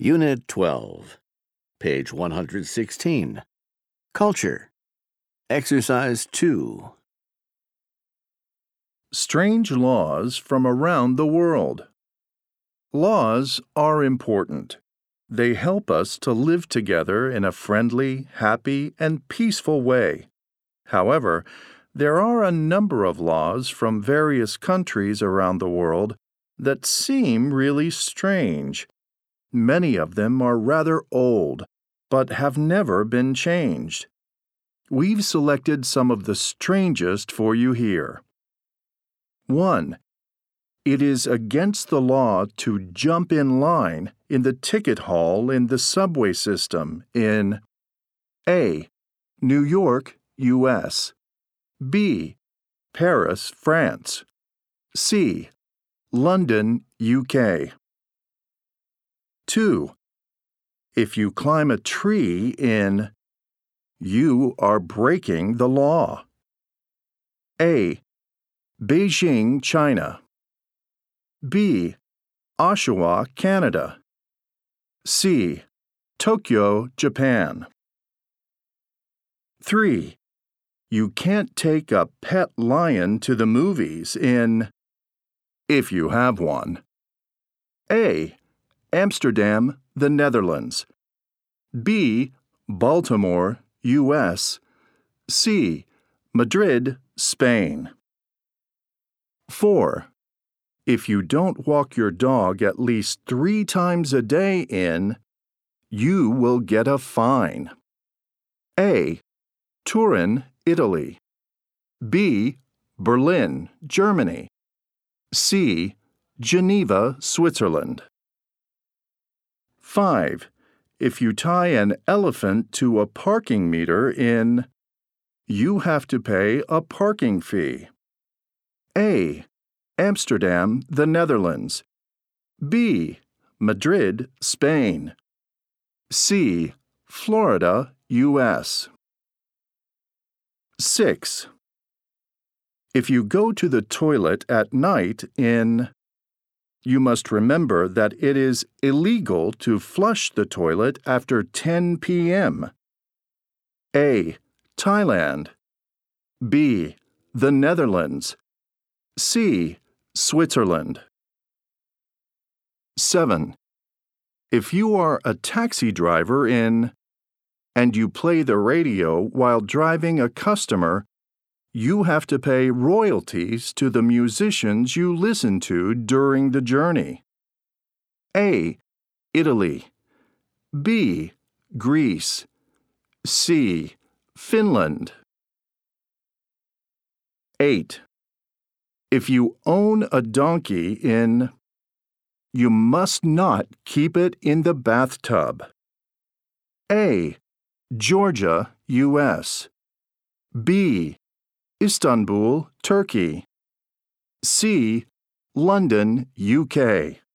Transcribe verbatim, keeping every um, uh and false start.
Unit twelve, page one hundred sixteen. Culture. Exercise two. Strange laws from around the world. Laws are important. They help us to live together in a friendly, happy, and peaceful way. However, there are a number of laws from various countries around the world that seem really strange. Many of them are rather old, but have never been changed. We've selected some of the strangest for you here. one. It is against the law to jump in line in the ticket hall in the subway system in A. New York, U S B. Paris, France C. London, U K two. If you climb a tree in You are breaking the law. A. Beijing, China. B. Oshawa, Canada. C. Tokyo, Japan. three. You can't take a pet lion to the movies in If you have one. A. Amsterdam, the Netherlands. B. Baltimore, U S C. Madrid, Spain. four. If you don't walk your dog at least three times a day in, you will get a fine. A. Turin, Italy. B. Berlin, Germany. C. Geneva, Switzerland. five. If you tie an elephant to a parking meter in, you have to pay a parking fee. A. Amsterdam, the Netherlands. B. Madrid, Spain. C. Florida, U S six. If you go to the toilet at night in, you must remember that it is illegal to flush the toilet after ten p m A. Thailand. B. The Netherlands. C. Switzerland. seven. If you are a taxi driver in, and you play the radio while driving a customer, you have to pay royalties to the musicians you listen to during the journey. A. Italy. B. Greece. C. Finland. eight. If you own a donkey in, you must not keep it in the bathtub. A. Georgia, U S B. Istanbul, Turkey. C. London, U K